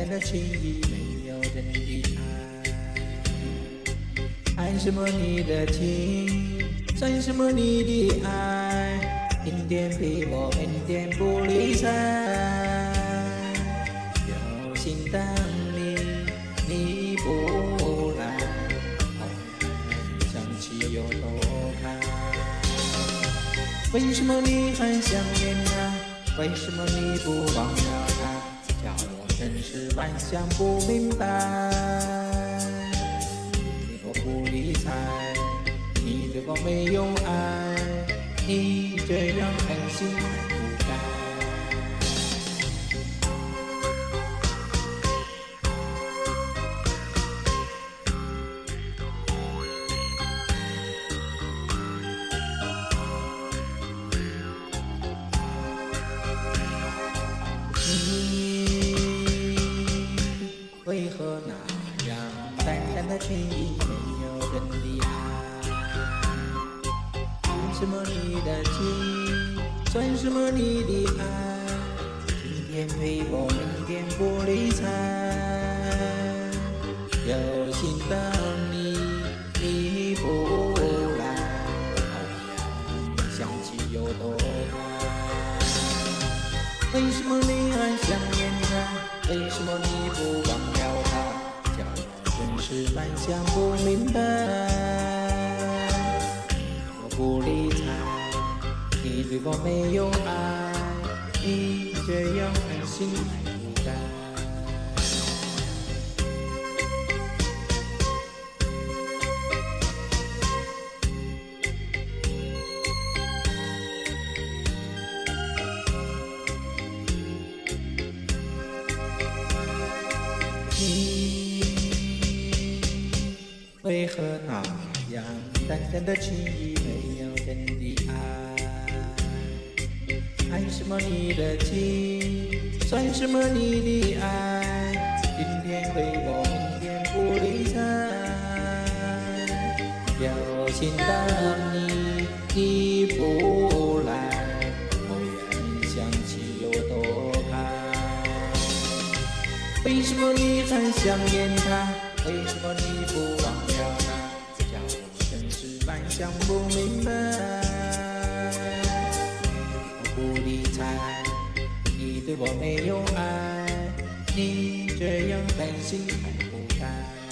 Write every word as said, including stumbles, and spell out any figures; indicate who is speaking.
Speaker 1: 淡的情谊，没有真的爱。爱什么你的情，算什么你的爱？天天陪我，天天不离睬。有心等你，你不来，想起又躲开。为什么你还想念他？为什么你不忘了他？叫我真是万想不明白。你若不理睬，你对我没有爱，你这样狠心还不该。你为何那样淡淡的情谊，没有真的爱？爱什么你的情，算什么你的爱？今天陪我，明天不理睬。有心等你，你不来，想起又躲开。为什么你还想念他？为什么你不忘了他？叫我真是万想不明白。我不理睬，你对我没有爱，你这样狠心还不该。你为何那样淡淡的情谊，没有真的爱？爱什么你的情，算什么你的爱？今天陪我，明天不理睬。有心等你，你不来，偶然想起又躲开。为什么你还想念他？为什么你不忘了他？叫我真是万想不明白。我不理睬，你对我没有爱，你这样狠心还不该。